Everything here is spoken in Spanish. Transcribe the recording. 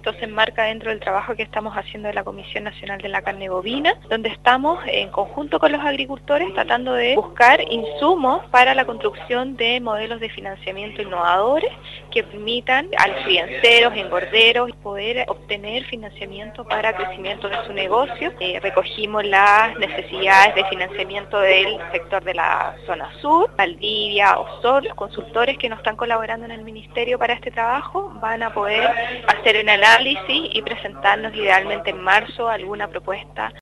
Esto se enmarca dentro del trabajo que estamos haciendo de la Comisión Nacional de la Carne Bovina, donde estamos en conjunto con los agricultores tratando de buscar insumos para la construcción de modelos de financiamiento innovadores que permitan a los crianceros, engorderos, poder obtener financiamiento para crecimiento de su negocio. Recogimos las necesidades de financiamiento del sector de la zona sur, Valdivia, Osorno. Los consultores que nos están colaborando en el Ministerio para este trabajo van a poder hacer un análisis y presentarnos idealmente en marzo alguna propuesta